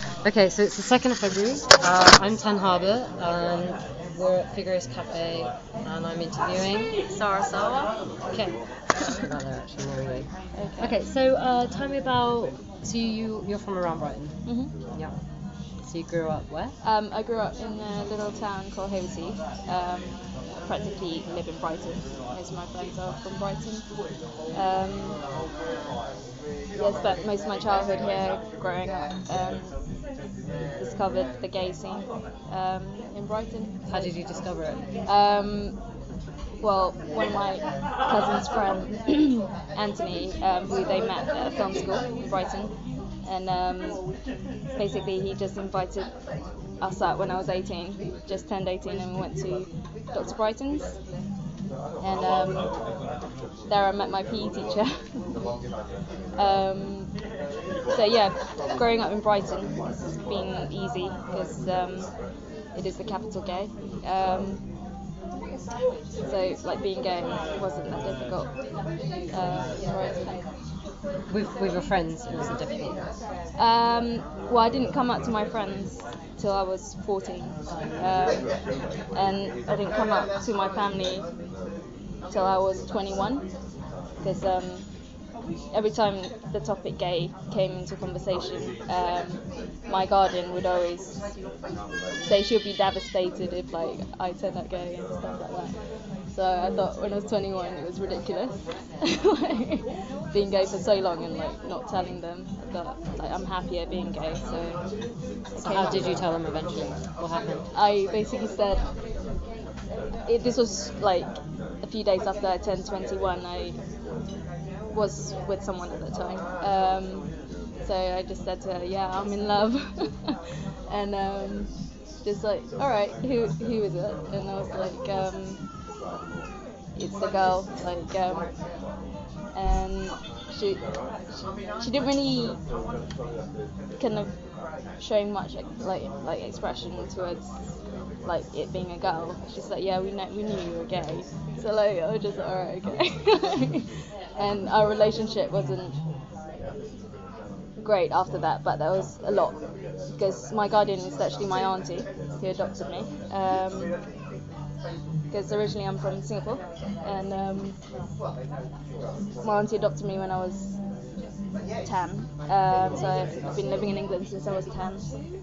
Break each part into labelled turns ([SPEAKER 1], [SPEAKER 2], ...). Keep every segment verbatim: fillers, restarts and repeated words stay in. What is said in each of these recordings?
[SPEAKER 1] Okay, so it's the second of February. Uh, I'm Tan Harbour, and we're at Figaro's Cafe, and I'm interviewing
[SPEAKER 2] Sarasawa.
[SPEAKER 1] Okay. Not there actually. There we go.
[SPEAKER 2] Okay.
[SPEAKER 1] Okay, so uh, tell me about. So you you're from around Brighton.
[SPEAKER 2] Mhm.
[SPEAKER 1] Yeah. So you grew up where?
[SPEAKER 2] Um, I grew up in a little town called Havesey. Um, practically live in Brighton. Most of my friends are from Brighton. Um, yeah, spent most of my childhood here, growing up. Um, discovered the gay scene um, in Brighton.
[SPEAKER 1] How did you discover it?
[SPEAKER 2] Um, well, one of my cousin's friend, Anthony, um, who they met at a film school in Brighton, and um, basically he just invited us out when I was eighteen, just turned eighteen, and we went to Doctor Brighton's, and um, there I met my P E teacher. um, so yeah, growing up in Brighton has been easy because um, it is the capital gay. Um, so like being gay wasn't that difficult uh, in Brighton.
[SPEAKER 1] With with your friends, it wasn't difficult.
[SPEAKER 2] Um, well, I didn't come out to my friends till I was fourteen, um, and I didn't come out to my family till I was twenty-one, because um, every time the topic gay came into conversation, um, my guardian would always say she'll be devastated if like I turned out gay and stuff like that. So I thought when I was twenty-one it was ridiculous, like, being gay for so long and like not telling them. I thought like I'm happier being gay. So,
[SPEAKER 1] So how did you tell them eventually? What happened?
[SPEAKER 2] I basically said it, this was like a few days after I turned twenty-one. I was with someone at the time, um, so I just said to her, "Yeah, I'm in love," and um, just like, "All right, who who is it?" And I was like, um, "It's the girl," like, um, and she, she she didn't really kind of showing much like like expression towards like it being a girl. She's like, yeah, we know we knew you were gay. So like I was just like, alright, okay. And our relationship wasn't great after that, but there was a lot because my guardian is actually my auntie who adopted me. Um, because originally I'm from Singapore, and um, my auntie adopted me when I was ten. Um, so I've been living in England since I was ten.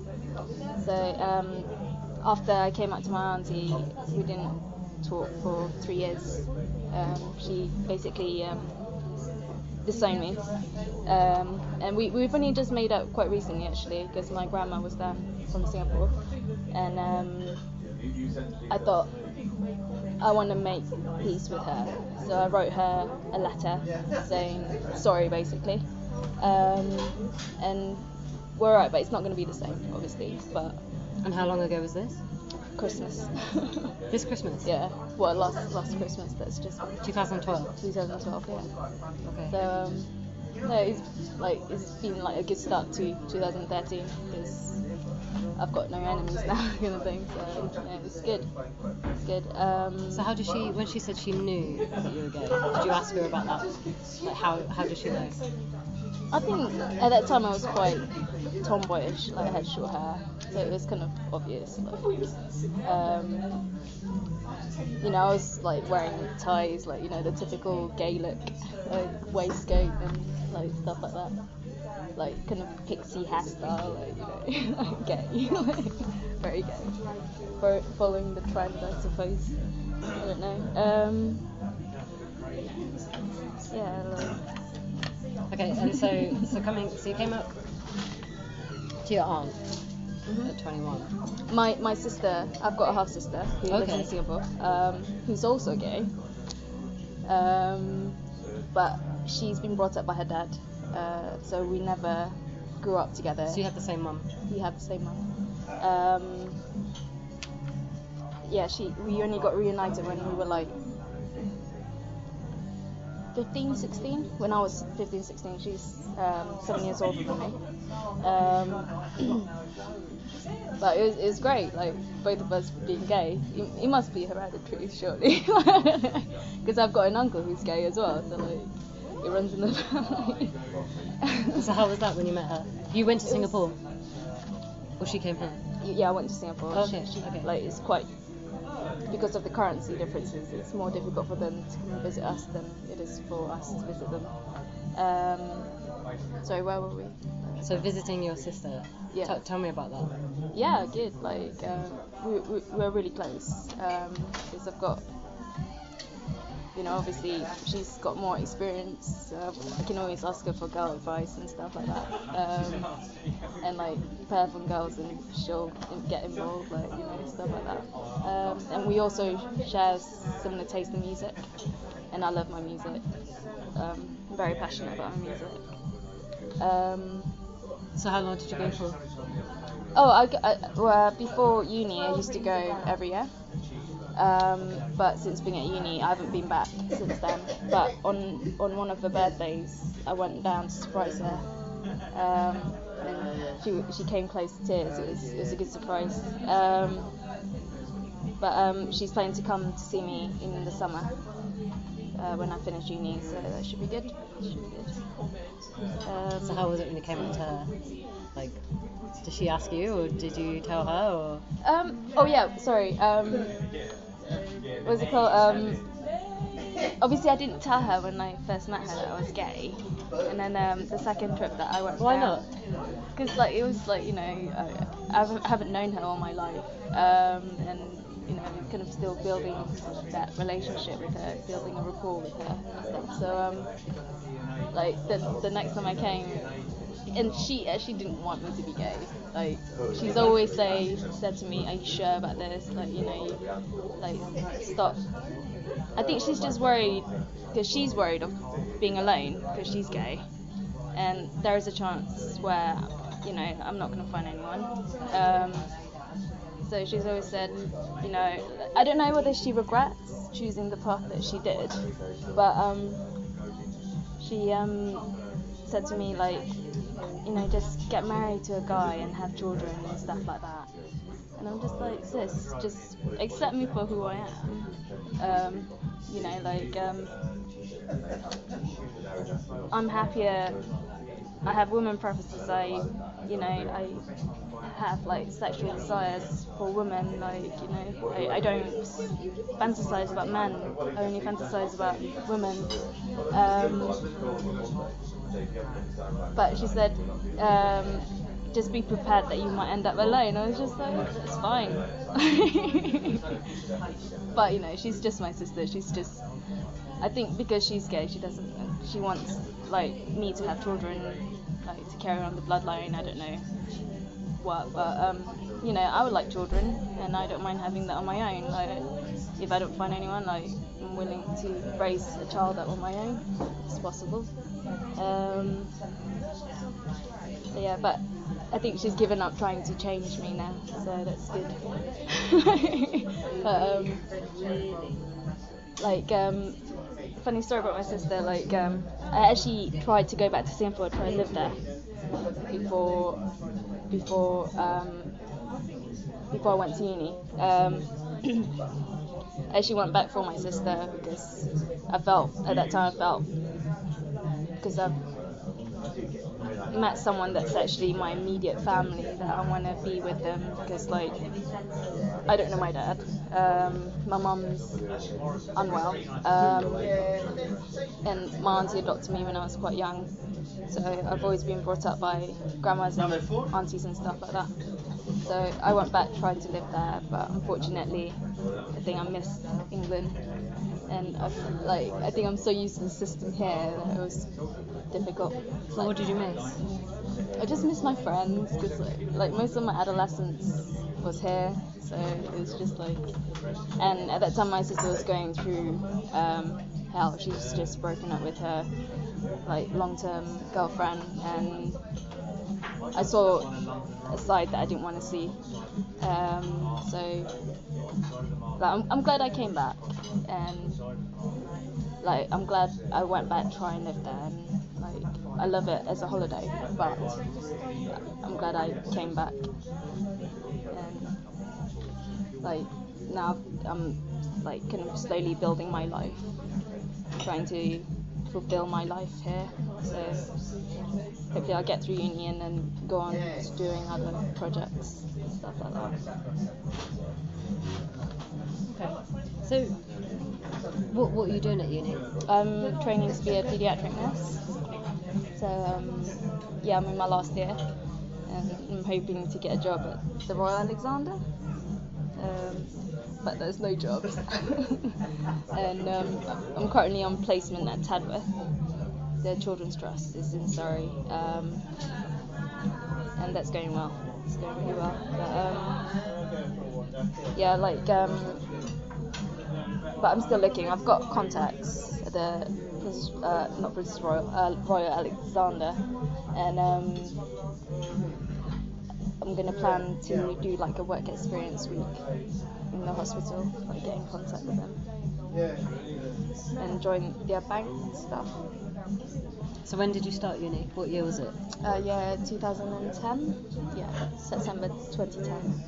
[SPEAKER 2] So um, after I came out to my auntie, we didn't talk for three years. Um, she basically um, disowned me, um, and we, we've only just made up quite recently actually, because my grandma was there from Singapore, and um, I thought I want to make peace with her, so I wrote her a letter saying sorry basically, um, and we're alright, but it's not going to be the same obviously. But
[SPEAKER 1] And how long ago was this?
[SPEAKER 2] Christmas.
[SPEAKER 1] This Christmas?
[SPEAKER 2] Yeah, well, last last Christmas. That's just
[SPEAKER 1] twenty twelve.
[SPEAKER 2] twenty twelve. Yeah.
[SPEAKER 1] Okay.
[SPEAKER 2] So um, no, it's like it's been like a good start to twenty thirteen because I've got no enemies now, kind of thing. So yeah, it's good. It's good. Um,
[SPEAKER 1] So how did she, when she said she knew that you were gay, did you ask her about that? Like how how did she know?
[SPEAKER 2] I think at that time I was quite tomboyish, like I had short hair, so it was kind of obvious. Like, um, you know, I was like wearing ties, like you know the typical gay look, like waistcoat and like stuff like that, like kind of pixie hairstyle, like you know, like gay, like, very gay, for following the trend, I suppose. I don't know. Um, yeah. Like,
[SPEAKER 1] Okay, and so so coming, so you came up to your aunt
[SPEAKER 2] mm-hmm.
[SPEAKER 1] at twenty-one.
[SPEAKER 2] My my sister, I've got a half sister who lives
[SPEAKER 1] Okay.
[SPEAKER 2] in Singapore, um, who's also gay. Um, but she's been brought up by her dad, uh, so we never grew up together.
[SPEAKER 1] So you had the same mum.
[SPEAKER 2] We had the same mum. Um, yeah, she. We only got reunited when we were like fifteen, sixteen. When I was fifteen, sixteen, she's um, seven years older than me. Um, but it was, it was great, like both of us being gay. It, it must be hereditary, surely, because I've got an uncle who's gay as well, so like it runs in the family.
[SPEAKER 1] So how was that when you met her? You went to
[SPEAKER 2] It was-
[SPEAKER 1] Singapore? Or she came here?
[SPEAKER 2] Yeah, I went to Singapore.
[SPEAKER 1] Okay,
[SPEAKER 2] She, she,
[SPEAKER 1] okay.
[SPEAKER 2] Like, it's quite, because of the currency differences, it's more difficult for them to come and visit us than it is for us to visit them. Um, sorry, where were we?
[SPEAKER 1] So visiting your sister.
[SPEAKER 2] Yeah.
[SPEAKER 1] T- tell me about that.
[SPEAKER 2] Yeah, good. Like, uh, we, we, we're really close. Um, because I've got, you know, obviously she's got more experience. Uh, I can always ask her for girl advice and stuff like that. Um, and like pair from girls, and she'll get involved, like, you know, stuff like that. Um, and we also share similar taste in music, and I love my music. Um, I'm very passionate about my music. Um,
[SPEAKER 1] So how long did you go for?
[SPEAKER 2] oh, I, I, well, before uni, I used to go every year. Um, but since being at uni, I haven't been back since then. But on on one of her birthdays, I went down to surprise her. Um, and she she came close to tears. It was it was a good surprise. Um, but um, she's planning to come to see me in the summer uh, when I finish uni, so that should be good. Should be good. Um,
[SPEAKER 1] So how was it when you came up to her? Like, did she ask you, or did you tell her, or?
[SPEAKER 2] Um. Oh yeah. Sorry. Um. What was it called? Um. Obviously, I didn't tell her when I first met her that I was gay, and then um, the second trip that I went.
[SPEAKER 1] Why
[SPEAKER 2] down,
[SPEAKER 1] not?
[SPEAKER 2] Because like it was like, you know, I, I haven't- haven't known her all my life, um, and you know, kind of still building that relationship with her, building a rapport with her and stuff. So um, like the the next time I came, and she actually didn't want me to be gay. Like, she's always say said to me, "Are you sure about this? Like, you know, you, like stop." I think she's just worried because she's worried of being alone because she's gay, and there is a chance where, you know, I'm not going to find anyone. Um, so she's always said, you know, I don't know whether she regrets choosing the path that she did, but um, she um, said to me, like, you know, just get married to a guy and have children and stuff like that. And I'm just like, sis, just accept me for who I am. Um, you know, like, um, I'm happier. I have women preferences. I, you know, I have like sexual desires for women. Like, you know, I, I don't fantasize about men. I only fantasize about women. Um, but she said, um, just be prepared that you might end up alone. I was just like, it's fine. But you know, she's just my sister. She's just, I think because she's gay, she doesn't, she wants like me to have children, like to carry on the bloodline. I don't know what, but um, you know, I would like children, and I don't mind having that on my own. Like, if I don't find anyone, like, I'm willing to raise a child out on my own. It's possible. Um, so yeah, but I think she's given up trying to change me now, so that's good. But um, like um, funny story about my sister. Like um, I actually tried to go back to Singapore, try to live there before before um, before I went to uni. Um, I actually went back for my sister because I felt at that time I felt because I've met someone that's actually my immediate family that I want to be with them because, like, I don't know my dad. Um, my mum's unwell, um, and my auntie adopted me when I was quite young. So I've always been brought up by grandmas and aunties and stuff like that. So I went back, tried to live there, but unfortunately, I think I missed England. And I've, like, I think I'm so used to the system here that it was difficult.
[SPEAKER 1] So
[SPEAKER 2] Like,
[SPEAKER 1] what did you miss?
[SPEAKER 2] I just miss my friends because like, like most of my adolescence was here, so it was just like, and at that time my sister was going through um, hell. She's just broken up with her like long-term girlfriend, and I saw a side that I didn't want to see. Um, so like, I'm, I'm glad I came back, and like I'm glad I went back to try and live there. And, like, I love it as a holiday, but I'm glad I came back. And like now I'm like kind of slowly building my life, trying to fulfill my life here. So hopefully I'll get through uni and then go on to doing other projects and stuff like that.
[SPEAKER 1] Okay. So, what what are you doing at uni?
[SPEAKER 2] I'm training to be a paediatric nurse. So um, yeah, I'm in my last year, and I'm hoping to get a job at the Royal Alexander. Um, but there's no jobs. And um, I'm currently on placement at Tadworth. The Children's Trust is in Surrey, um, and that's going well. It's going really well. But, um, yeah, like, um, but I'm still looking. I've got contacts at the Princess, uh, not Princess Royal, uh, Royal Alexander, and um, I'm gonna plan to do like a work experience week in the hospital, like get in contact with them and join their bank and stuff.
[SPEAKER 1] So when did you start uni? What year was it?
[SPEAKER 2] Uh, yeah, two thousand ten. Yeah, September twenty ten.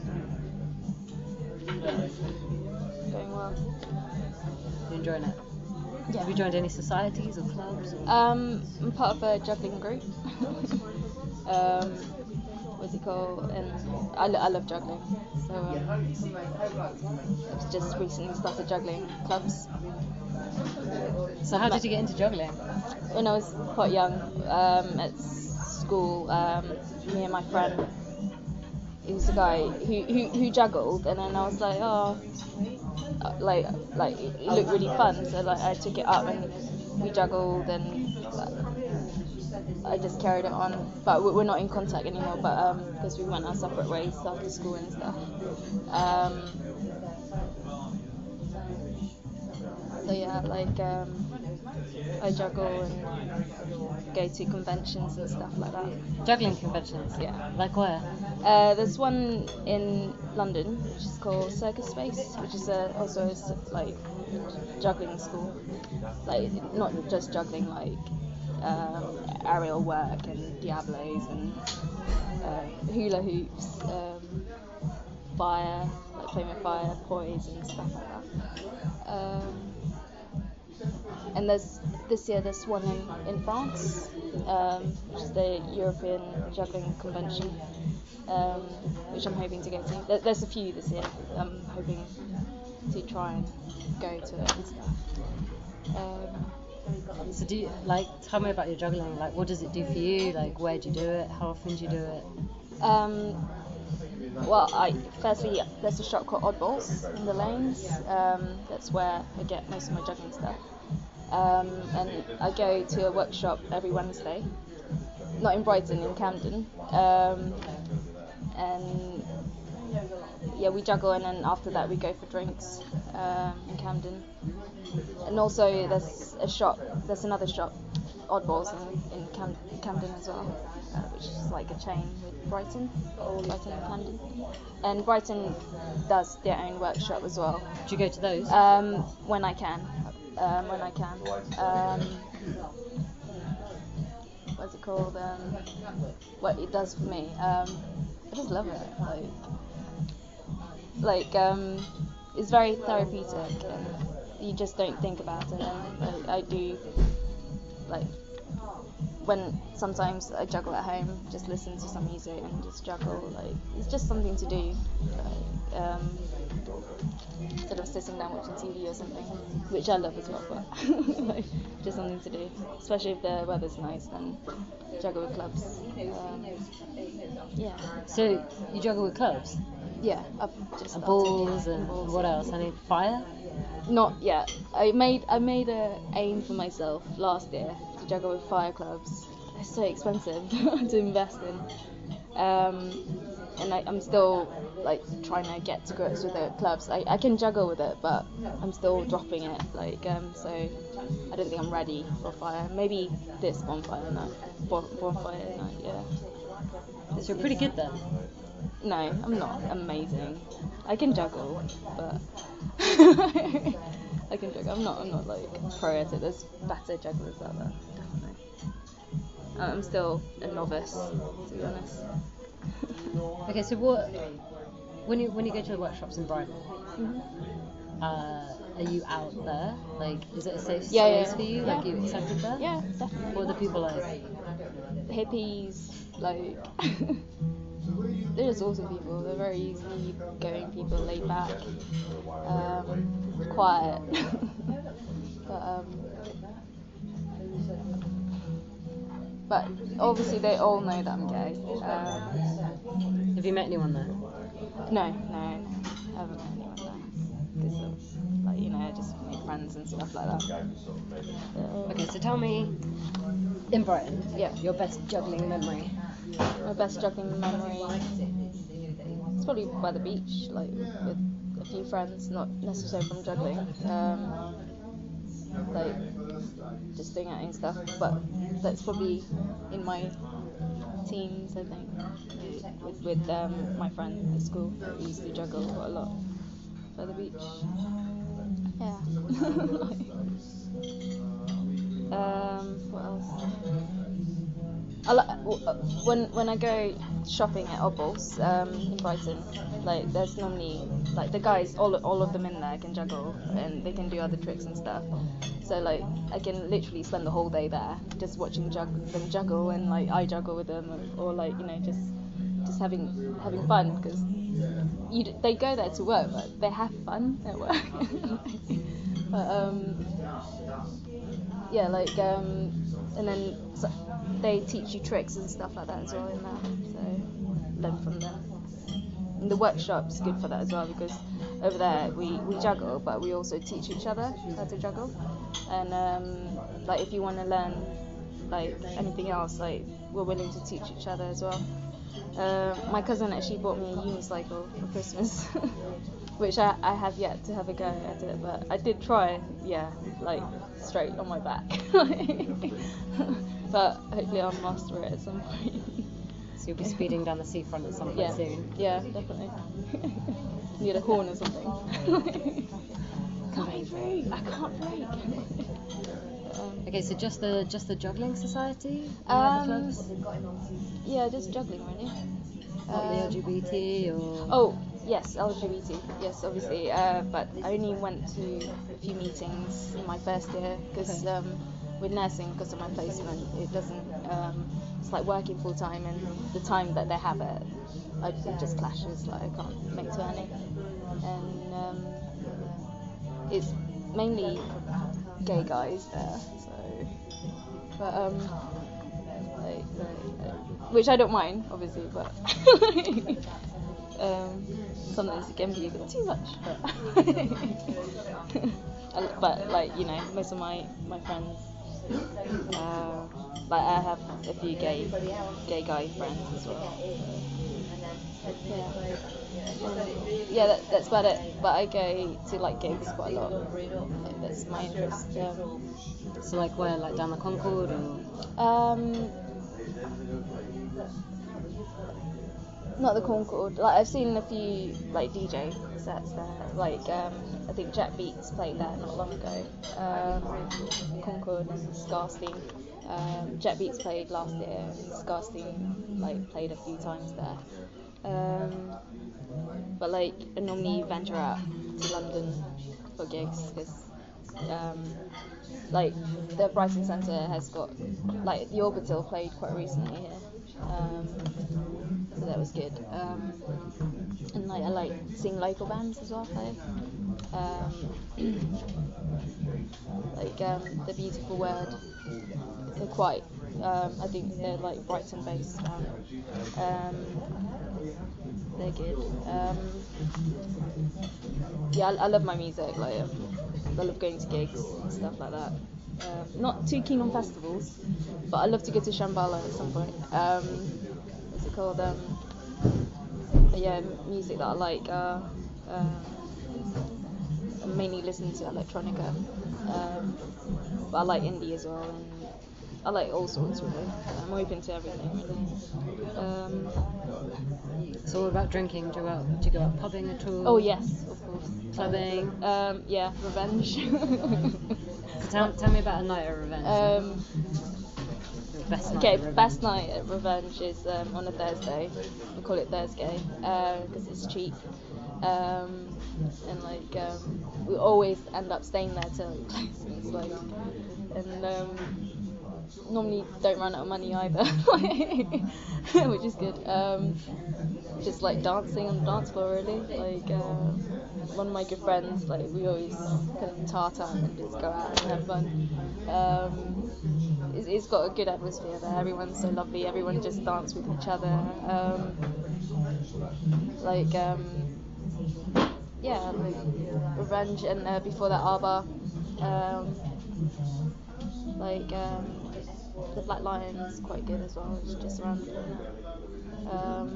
[SPEAKER 2] Yeah. Going well.
[SPEAKER 1] You enjoying it?
[SPEAKER 2] Yeah.
[SPEAKER 1] Have you joined any societies or clubs? Or?
[SPEAKER 2] Um, I'm part of a juggling group. um, what's it called? And I, lo- I love juggling. So um, I've just recently started juggling clubs.
[SPEAKER 1] So how did you get into juggling?
[SPEAKER 2] When I was quite young, um, at school, um, me and my friend, he was a guy who, who, who juggled, and then I was like, oh, uh, like like it looked really fun, so like I took it up and we juggled, and uh, I just carried it on. But we're not in contact anymore, but um, because we went our separate ways after school and stuff. Um, so yeah, like um, I juggle and go to conventions and stuff like that.
[SPEAKER 1] Juggling conventions?
[SPEAKER 2] Yeah.
[SPEAKER 1] Like where?
[SPEAKER 2] Uh, there's one in London which is called Circus Space, which is a, also a, s- like juggling school. Like not just juggling, like um, aerial work and diablos and uh, hula hoops, um, fire, like playing with fire, poise and stuff like that. Um, and there's this year there's one in, in France, um, which is the European Juggling Convention, um, which I'm hoping to go to. There, there's a few this year. I'm hoping to try and go to it and stuff. Um,
[SPEAKER 1] So do you, like, tell me about your juggling. Like, what does it do for you? Like, where do you do it? How often do you do it?
[SPEAKER 2] um, well, I firstly there's a shop called Oddballs in the lanes. Um, that's where I get most of my juggling stuff. Um, and I go to a workshop every Wednesday, not in Brighton, in Camden. Um, and yeah, we juggle, and then after that we go for drinks um, in Camden. And also there's a shop, there's another shop, Oddballs, in, in Cam- Camden as well, uh, which is like a chain with Brighton, Brighton and Camden. And Brighton does their own workshop as well.
[SPEAKER 1] Do you go to those?
[SPEAKER 2] Um, when I can, um, when I can. Um, what's it called? Um, what it does for me. Um, I just love it. Like, like um, it's very therapeutic, and you just don't think about it. And I, I do, like, when sometimes I juggle at home, just listen to some music and just juggle. Like, it's just something to do. Like, um, instead of sitting down watching T V or something, which I love as well, but like, just something to do. Especially if the weather's nice, then juggle with clubs. Um, yeah.
[SPEAKER 1] So you juggle with clubs?
[SPEAKER 2] Yeah, I've just
[SPEAKER 1] And
[SPEAKER 2] started,
[SPEAKER 1] balls
[SPEAKER 2] yeah,
[SPEAKER 1] and
[SPEAKER 2] balls.
[SPEAKER 1] what else? I need fire?
[SPEAKER 2] Not yet. I made I made a aim for myself last year to juggle with fire clubs. They're so expensive to invest in. Um, and I, I'm still like trying to get to grips with the clubs. I, I can juggle with it, but I'm still dropping it. Like um, so I don't think I'm ready for fire. Maybe this bonfire night, bon- bonfire night, yeah. This
[SPEAKER 1] So you're pretty
[SPEAKER 2] is-
[SPEAKER 1] good then?
[SPEAKER 2] No, I'm not amazing. I can juggle, but I can juggle. I'm not. I'm not like pro at it. There's better jugglers out there, definitely. Uh, I'm still a novice, to be honest.
[SPEAKER 1] Okay, so what, when you when you go to the workshops in Brighton,
[SPEAKER 2] Mm-hmm.
[SPEAKER 1] uh, are you out there? Like, is it a safe
[SPEAKER 2] Yeah,
[SPEAKER 1] space
[SPEAKER 2] yeah,
[SPEAKER 1] for you?
[SPEAKER 2] yeah.
[SPEAKER 1] Like, you accepted there?
[SPEAKER 2] Yeah, definitely.
[SPEAKER 1] What are the people like?
[SPEAKER 2] Hippies, like they're just awesome people. They're very easy going people, laid back, um, quiet. but um, but obviously they all know that I'm gay. Um,
[SPEAKER 1] Have you met anyone there?
[SPEAKER 2] no, no, no, I haven't met anyone there. Because of, like, you know, I just made friends and stuff like that. Um,
[SPEAKER 1] Okay, so tell me, in Brighton,
[SPEAKER 2] Yeah.
[SPEAKER 1] your best juggling memory.
[SPEAKER 2] My best juggling memory. It's probably by the beach, like with a few friends, not necessarily from juggling. Um, like just doing acting stuff, but that's probably in my teens, I think, with, with um, my friend at school. We used to juggle quite a lot by the beach. Yeah. um, what else? I li- when when I go shopping at Obbols um, in Brighton, like there's normally like the guys, all all of them in there can juggle and they can do other tricks and stuff. So like I can literally spend the whole day there just watching jug- them juggle and like I juggle with them, or, or like you know just just having having fun because you d- they go there to work but they have fun at work. but um, yeah, like um, and then so they teach you tricks and stuff like that as well in there, so learn from them. And the workshop's good for that as well because over there we, we juggle, but we also teach each other how to juggle. And um, like if you want to learn like anything else, like we're willing to teach each other as well. Uh, my cousin actually bought me a unicycle for Christmas, which I, I have yet to have a go at it, but I did try, yeah, like straight on my back. But hopefully I'll master it at some point.
[SPEAKER 1] So you'll be speeding down the seafront at some point
[SPEAKER 2] Yeah,
[SPEAKER 1] soon.
[SPEAKER 2] yeah, definitely. Need a horn or something. Can't break. I can't break. um,
[SPEAKER 1] Okay, so just the just the juggling society? Any
[SPEAKER 2] Um,
[SPEAKER 1] other clubs?
[SPEAKER 2] yeah, just juggling really.
[SPEAKER 1] Not the
[SPEAKER 2] Um,
[SPEAKER 1] L G B T or?
[SPEAKER 2] Oh, yes, L G B T, yes, obviously. Uh, but I only went to a few meetings in my first year because
[SPEAKER 1] Okay.
[SPEAKER 2] um, with nursing, because of my placement, it doesn't. Um, it's like working full time, and the time that they have it, I, it just clashes. Like I can't make to any, and um, it's mainly gay guys there. So, but um, like, like, which I don't mind, obviously, but. Um, sometimes it can be a bit too much, but but like you know, most of my my friends, uh, like I have a few gay gay guy friends as well. Yeah, yeah, that, that's about it. But I go to like gigs quite a lot. Like, that's my interest. Um,
[SPEAKER 1] So like where, like down the Concord or?
[SPEAKER 2] um, Not the Concord. Like I've seen a few like D J sets there. Like um, I think Jet Beats played there not long ago. Um, Concord and Scarstein. Um, Jet Beats played last year and Scarstein like played a few times there. Um, but like I normally venture out to London for gigs because um, like the Brighton Centre has got like the Orbital played quite recently here. Um, so that was good. Um, and like I like seeing local bands as well play. Um, like um, The Beautiful Word. They're quite. Um, I think they're like Brighton based band. Um, they're good. Um, yeah, I, I love my music. Like um, I love going to gigs and stuff like that. Um, not too keen on festivals, but I love to go to Shambhala at some point. Um, what's it called? Um, yeah, music that I like. Uh, um, I mainly listen to electronica, um, but I like indie as well, and I like all sorts really. I'm open to everything really. Um,
[SPEAKER 1] So what about drinking? Do you go out, do you go out pubbing at all?
[SPEAKER 2] oh yes, of course.
[SPEAKER 1] Clubbing?
[SPEAKER 2] Um, yeah, revenge.
[SPEAKER 1] So tell, tell me about a night at Revenge.
[SPEAKER 2] um,
[SPEAKER 1] Your best night
[SPEAKER 2] Okay,
[SPEAKER 1] at Revenge.
[SPEAKER 2] best night at Revenge is um, on a Thursday. We call it Thursday because it's cheap. um, and like um, we always end up staying there till it closes, like, and um, normally don't run out of money either, which is good. Um, just like dancing on the dance floor, really. Like uh, one of my good friends, like we always kind of tartan and just go out and have fun. Um, it's, it's got a good atmosphere there. Everyone's so lovely. Everyone just dances with each other. Um, like um, yeah, like Revenge, and uh, before that Arba. Um, like um, the Black Lion is quite good as well. It's just around the corner. Um,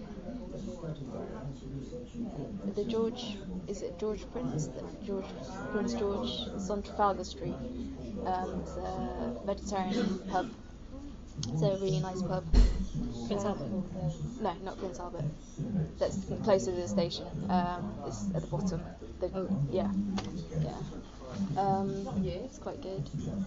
[SPEAKER 2] the George, is it George Prince? The George Prince George. It's on Trafalgar Street. Um, it's a vegetarian pub. It's a really nice pub.
[SPEAKER 1] Prince Albert?
[SPEAKER 2] No, not Prince Albert. That's closer to the station. Um, it's at the bottom. The,
[SPEAKER 1] Oh.
[SPEAKER 2] Yeah, yeah. Um, it's quite good.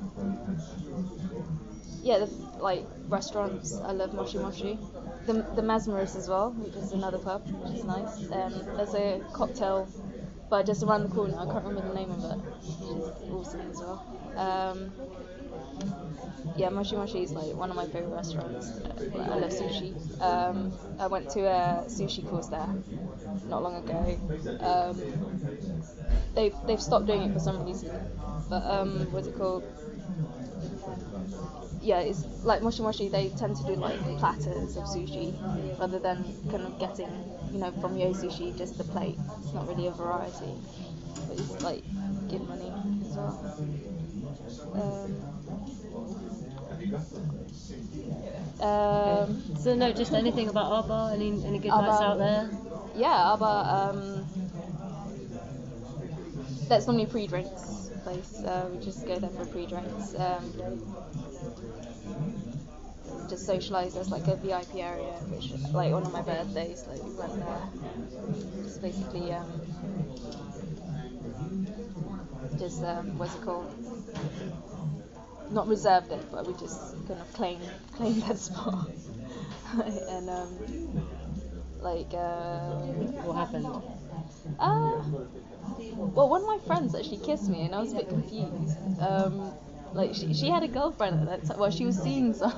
[SPEAKER 2] Yeah, the like restaurants. I love Moshi Moshi. The the Mesmerist as well, which is another pub, which is nice. Um, there's a cocktail bar just around the corner. I can't remember the name of it, which is awesome as well. Um, yeah, Moshi Moshi is like one of my favorite restaurants. I love sushi. Um, I went to a sushi course there not long ago. Um, they've they've stopped doing it for some reason, but um, what's it called? Yeah, it's like Moshi Moshi. They tend to do like platters of sushi rather than kind of getting, you know, from Yo Sushi just the plate. It's not really a variety, but it's like good money as well. Um, um,
[SPEAKER 1] So no, just anything about Arba? Any any good
[SPEAKER 2] Arba.
[SPEAKER 1] nights out there?
[SPEAKER 2] Yeah, but um, that's normally pre-drinks place. Uh, we just go there for pre-drinks. Um, just socialise. There's like a V I P area, which like one of my birthdays, like we went there. It's basically um, just um, what's it called? Not reserved it, but we just kind of claim claim that spot. And um, like uh,
[SPEAKER 1] What happened?
[SPEAKER 2] uh, well, one of my friends actually kissed me, and I was a bit confused. Um, like she, she had a girlfriend at that time. Well, she was seeing some,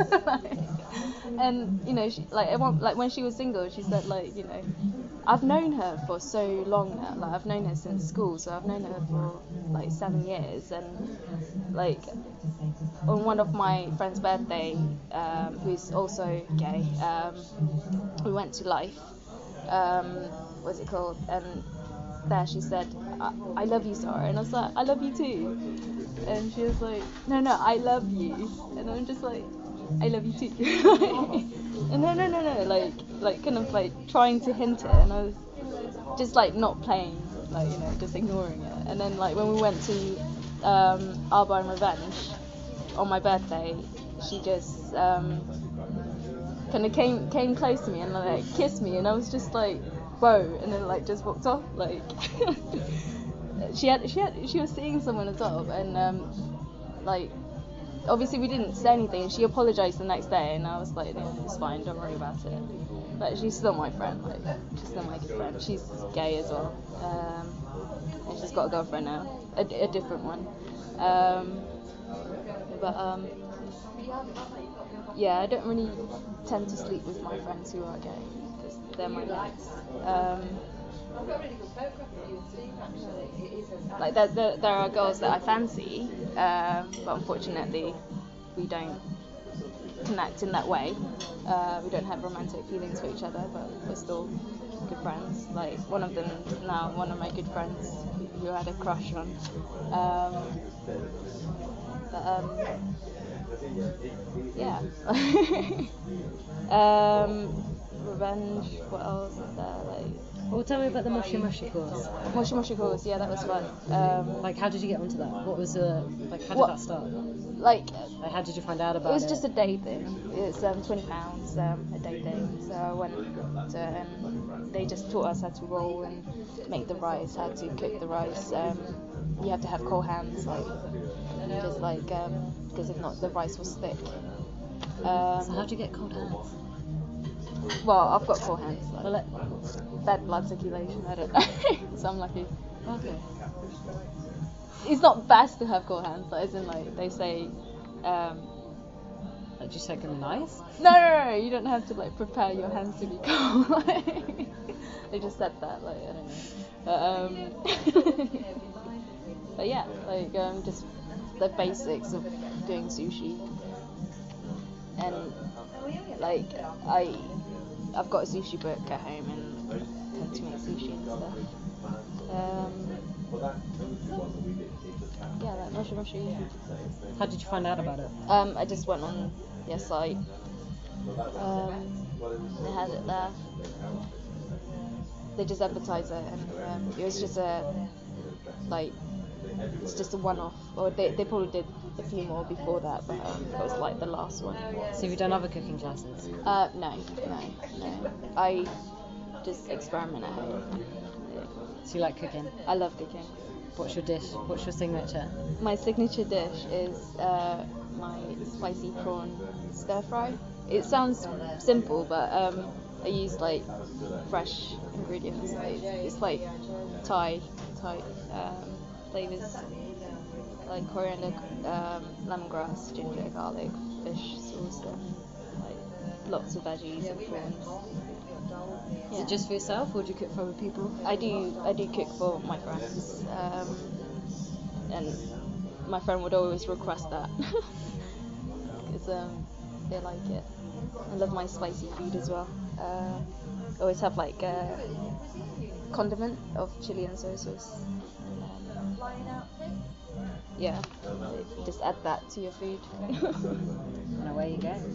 [SPEAKER 2] and you know, she, like everyone, like when she was single, she said like, you know, I've known her for so long now. Like I've known her since school, so I've known her for like seven years, and like on one of my friend's birthday, um, who's also gay, um, we went to Life. Um, what's it called? And there she said, I, I love you, Sarah. And I was like, I love you too. And she was like, no, no, I love you. And I'm just like, I love you too. And no, no, no, no, like, like kind of like trying to hint it. And I was just like not playing, like, you know, just ignoring it. And then like when we went to um, Arba and Revenge on my birthday, she just um, kind of came came close to me and like kissed me, and I was just like, whoa, and then like just walked off. Like she had she had she was seeing someone as well, and um, like obviously we didn't say anything, and she apologized the next day, and I was like, no, it's fine, don't worry about it. But she's still my friend, like she's still my good friend. She's gay as well, um, and she's got a girlfriend now, a, a different one. Um, but um, yeah, I don't really tend to sleep with my friends who are gay because they're my mates. Um, like there, there, there are girls that I fancy, um, but unfortunately we don't connect in that way. Uh, we don't have romantic feelings for each other, but we're still good friends. Like one of them is now one of my good friends who, who I had a crush on. Um, but um, yeah. um, Revenge. What else is there? Like.
[SPEAKER 1] Well, tell me about the Moshi Moshi course.
[SPEAKER 2] Moshi Moshi course, yeah, that was fun. Um,
[SPEAKER 1] Like, how did you get onto that? What was the like? How did
[SPEAKER 2] what,
[SPEAKER 1] that start?
[SPEAKER 2] Like,
[SPEAKER 1] Like, how did you find out about
[SPEAKER 2] it
[SPEAKER 1] it?
[SPEAKER 2] was just a day thing. It's um, twenty pounds um, a day thing. So I went to, and they just taught us how to roll and make the rice, how to cook the rice. Um, you have to have cold hands, like just like um, because if not, the rice will stick. Um,
[SPEAKER 1] So how did you get cold hands?
[SPEAKER 2] Well, I've got cool hands. Like,
[SPEAKER 1] Well, let,
[SPEAKER 2] bad blood circulation. I don't know. So I'm lucky.
[SPEAKER 1] okay.
[SPEAKER 2] It's not best to have cool hands, but as in like they say. Um,
[SPEAKER 1] Like, just like them nice.
[SPEAKER 2] no, no, no, no, you don't have to like prepare your hands to be cool. Like, they just said that. Like I don't know. But um. But yeah, like um, just the basics of doing sushi. And like I, I've got a sushi book at home and tend to make sushi and stuff. Um, yeah, like mushroom sushi.
[SPEAKER 1] How did you find out about it?
[SPEAKER 2] Um, I just went on their site. Um, they had it there. They just advertised it, and um, it was just a like it's just a one-off. Or they they probably did a few more before that, but um, it was like the last one.
[SPEAKER 1] So have you done other cooking classes?
[SPEAKER 2] Uh, no, no, no. I just experiment at home.
[SPEAKER 1] So you like cooking?
[SPEAKER 2] I love cooking.
[SPEAKER 1] What's your dish? What's your signature?
[SPEAKER 2] My signature dish is uh, my spicy prawn stir fry. It sounds simple, but um, I use like fresh ingredients. Like, it's like Thai type um, flavors, like coriander, um, lemongrass, ginger, garlic, fish sauce, and like lots of veggies and prawns.
[SPEAKER 1] Is
[SPEAKER 2] Yeah.
[SPEAKER 1] it just for yourself, or do you cook for other people?
[SPEAKER 2] I do I do cook for my friends, um, and my friend would always request that because um, they like it. I love my spicy food as well. Uh, I always have like a condiment of chili and soy sauce. Um, yeah, just add that to your food.
[SPEAKER 1] And away you go.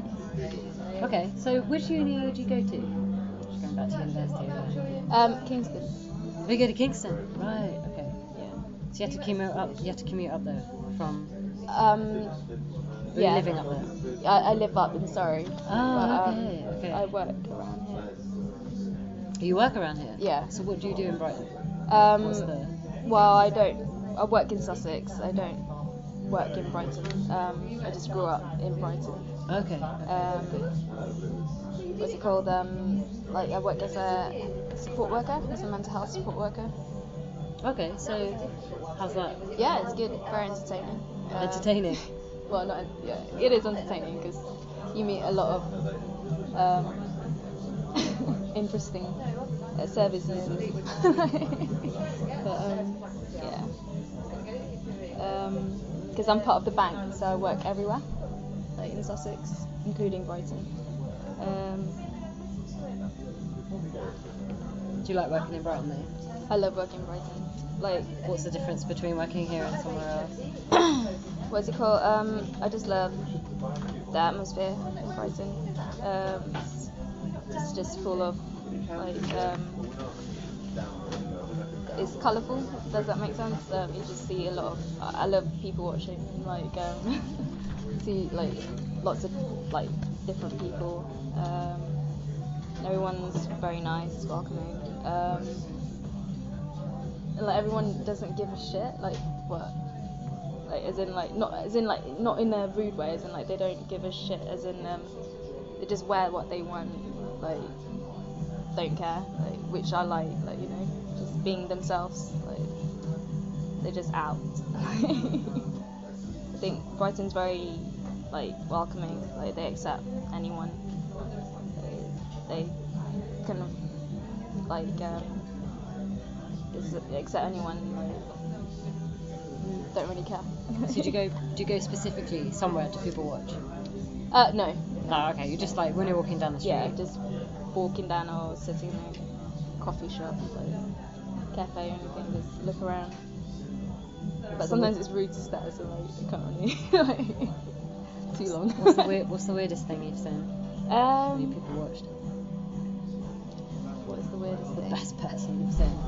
[SPEAKER 1] Okay, so which uni did you go to? Just going back to university. Or...
[SPEAKER 2] um, Kingston.
[SPEAKER 1] Oh, you go to Kingston? Right, okay.
[SPEAKER 2] Yeah.
[SPEAKER 1] So you have to commute up. You have to commute up there from.
[SPEAKER 2] Um,
[SPEAKER 1] Were
[SPEAKER 2] yeah.
[SPEAKER 1] you living up there?
[SPEAKER 2] I, I live up in Surrey.
[SPEAKER 1] Oh,
[SPEAKER 2] but, um,
[SPEAKER 1] okay, okay.
[SPEAKER 2] I work around here.
[SPEAKER 1] You work around here?
[SPEAKER 2] Yeah.
[SPEAKER 1] So what do you do in Brighton?
[SPEAKER 2] Um,
[SPEAKER 1] What's the...
[SPEAKER 2] Well, I don't. I work in Sussex. I don't work in Brighton. Um, I just grew up in Brighton.
[SPEAKER 1] Okay.
[SPEAKER 2] Um, what's it called? Um, like I work as a support worker, as a mental health support worker.
[SPEAKER 1] Okay, so how's that?
[SPEAKER 2] Yeah, it's good. Very entertaining. Um,
[SPEAKER 1] Entertaining?
[SPEAKER 2] Well, not yeah, it is entertaining because you meet a lot of um, interesting uh, service users. But um, yeah, because I'm part of the bank, so I work everywhere, like in Sussex, including Brighton. Um,
[SPEAKER 1] Do you like working in Brighton though?
[SPEAKER 2] I love working in Brighton. Like,
[SPEAKER 1] What's the difference between working here and somewhere else?
[SPEAKER 2] what's it called? Um, I just love the atmosphere in Brighton. Um, it's, it's just full of like um, it's colourful. Does that make sense? Um, you just see a lot of. I I love people watching. Like um, see like lots of like different people. Um, everyone's very nice, welcoming. Um, and, like everyone doesn't give a shit. Like what? Like as in like not as in like not in a rude way. As in like they don't give a shit. As in um, they just wear what they want. Like don't care. Like which I like. Like you know, just being themselves. Like they're just out. I think Brighton's very like welcoming. Like they accept anyone. They, they kind of like um, just accept anyone. Like, don't really care.
[SPEAKER 1] So do you go? Do you go specifically somewhere to people watch?
[SPEAKER 2] Uh, no.
[SPEAKER 1] Oh, okay. You just like when you're walking down the street.
[SPEAKER 2] Yeah, just walking down or sitting in a coffee shop, like cafe or anything, just look around. But sometimes it's rude to stare, so like you can't really like too long.
[SPEAKER 1] What's the weird, What's the weirdest thing you've seen? That you
[SPEAKER 2] Um,
[SPEAKER 1] people watched?
[SPEAKER 2] what is the weirdest
[SPEAKER 1] The
[SPEAKER 2] thing?
[SPEAKER 1] best person you've seen?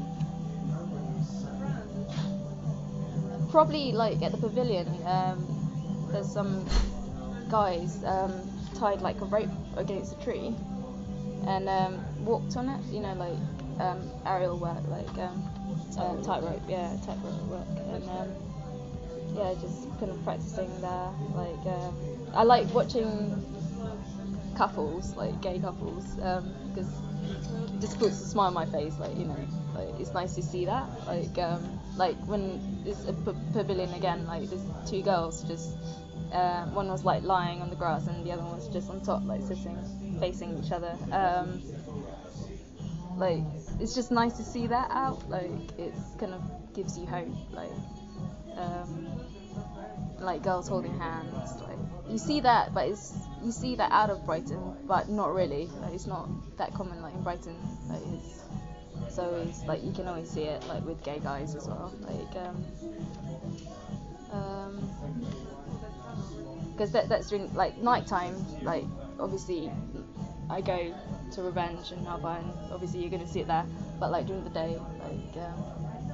[SPEAKER 2] Probably like at the pavilion. Um, there's some guys um, tied like a rope against a tree and um, walked on it. You know, like um, aerial work, like um, uh, tightrope. Yeah, tightrope work. And um, yeah, just kind of practicing there. Like um, I like watching couples, like gay couples, because it just puts a smile on my face. Like, you know, like it's nice to see that. Like um, like when there's a p- pavilion again, like there's two girls just. Uh, one was like lying on the grass and the other one was just on top, like sitting, facing each other. Um, like it's just nice to see that out. Like it's kind of gives you hope. Like um, like girls holding hands. Like you see that, but it's you see that out of Brighton, but not really. Like it's not that common like in Brighton. Like it's so it's like you can always see it like with gay guys as well. Like um, um, because that that's during like nighttime. Like obviously, I go to Revenge and Alba, and obviously you're gonna see it there. But like during the day, like um,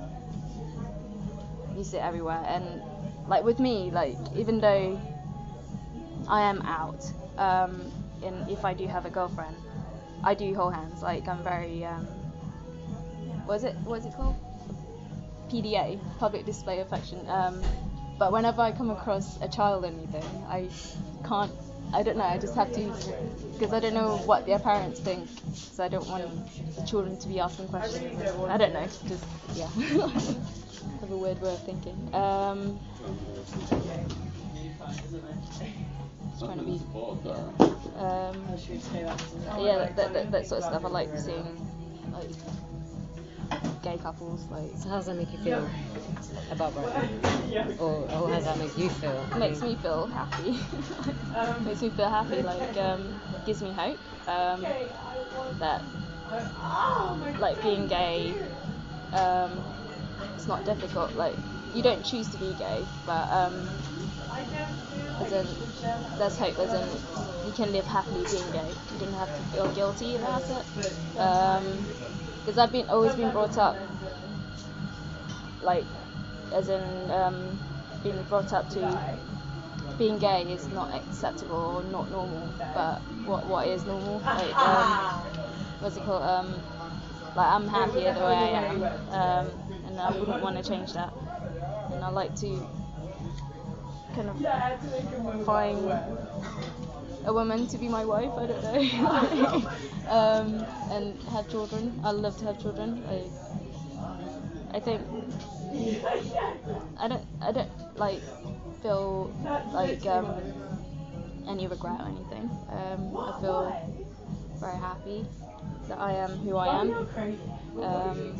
[SPEAKER 2] you see it everywhere. And like with me, like even though I am out, um, and if I do have a girlfriend, I do hold hands. Like I'm very um, what is it? What is it called? P D A, public display of affection. Um, but whenever I come across a child or anything, I can't. I don't know. I just have to, because I don't know what their parents think. So I don't want the children to be asking questions. I don't know. Just yeah. Have a weird way of thinking. Um, just trying to be. Um, yeah, that, that, that, that sort of stuff. I like seeing like gay couples. Like.
[SPEAKER 1] So how does that make you feel about Brighton? Or, or how does that make you feel?
[SPEAKER 2] It makes me feel happy. Makes me feel happy. Like um, gives me hope. Um, that like being gay, um, it's not difficult. Like you don't choose to be gay, but um, as in there's hope. As in you can live happily being gay. You don't have to feel guilty about it. Um, because I've been always been brought up like as in um, being brought up to being gay is not acceptable or not normal, but what what is normal? Like um, what's it called? Um, like I'm happier the way I am, um, and I wouldn't want to change that. And I like to kind of find a woman to be my wife. I don't know, um, and have children. I love to have children. Like, I think I don't I don't like feel like um, any regret or anything. Um, I feel very happy that I am who I am. Um,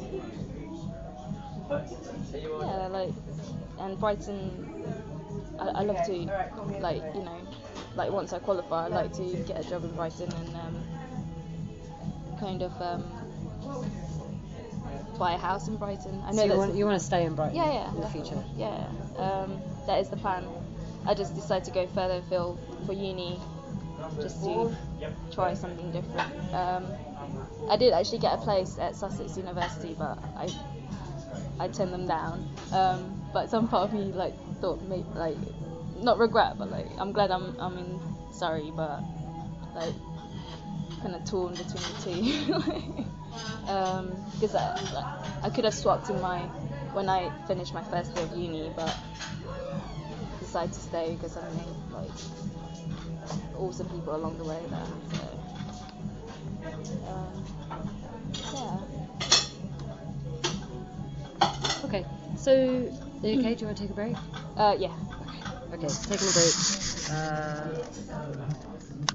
[SPEAKER 2] yeah, like and Brighton. I, I love to like you know like once I qualify, I'd like to get a job in Brighton and um, kind of um, buy a house in Brighton. I know
[SPEAKER 1] so you
[SPEAKER 2] that's
[SPEAKER 1] want, you want to stay in Brighton
[SPEAKER 2] yeah, yeah,
[SPEAKER 1] in the future?
[SPEAKER 2] Yeah, um, that is the plan. I just decided to go further afield for uni, just to try something different. Um, I did actually get a place at Sussex University, but I I turned them down. Um, but some part of me like thought maybe like not regret, but like I'm glad I'm I'm in Surrey, but like kind of torn between the two. Because um, I, I could have swapped in my when I finished my first year of uni, but decided to stay because I met like awesome people along the way there. So um, yeah.
[SPEAKER 1] Okay. So are you okay? Do you want to take a break?
[SPEAKER 2] Uh, yeah.
[SPEAKER 1] Okay. Okay. Taking a break. Uh,